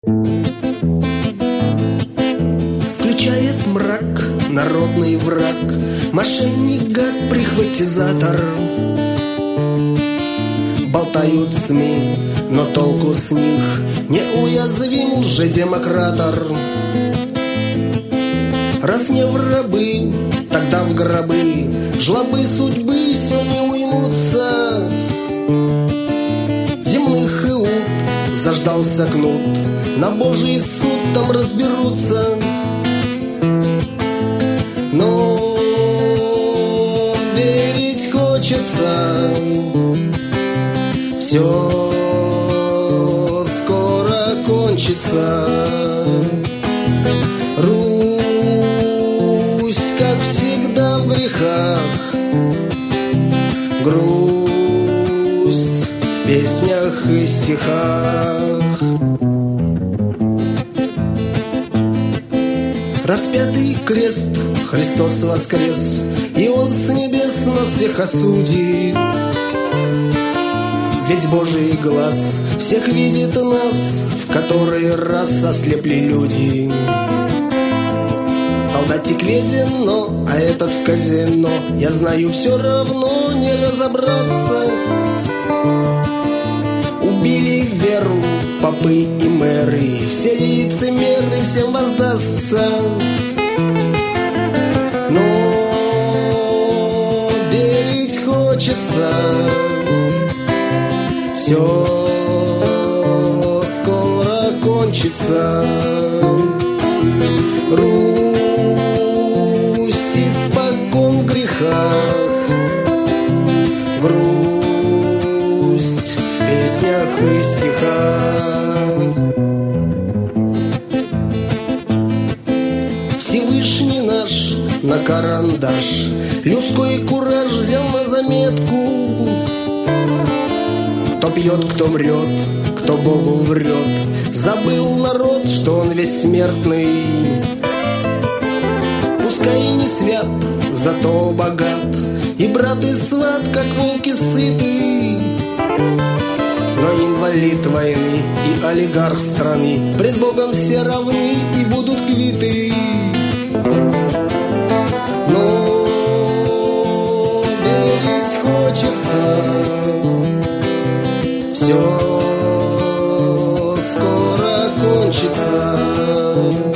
Включает мрак народный враг, мошенник, гад, прихватизатор. Болтают СМИ, но толку с них, неуязвим лжедемократор. Раз не в рабы, тогда в гробы, жлобы судьбы все не уймутся. Земных иуд заждался кнут, на Божий суд там разберутся. Но верить хочется, все скоро кончится. Русь, как всегда, в грехах, грусть в песнях и стихах. Распятый крест, Христос воскрес, и Он с небес нас всех осудит. Ведь Божий глаз всех видит нас, в который раз ослепли люди. Солдатик веден, а этот в казино. Я знаю, все равно не разобраться. Убили веру попы и мэры, все лицемеры, всем воздастся. Но верить хочется, все скоро кончится. Русь испокон в грехах, грусть в песнях и стихах. Всевышний наш на карандаш людской кураж взял на заметку. Кто пьет, кто мрет, кто Богу врет, забыл народ, что он весь смертный. Пускай и не свят, зато богат, и брат и сват, как волки сыты. Но инвалид войны и олигарх страны пред Богом все равны и будут квиты. Но верить хочется, все скоро кончится.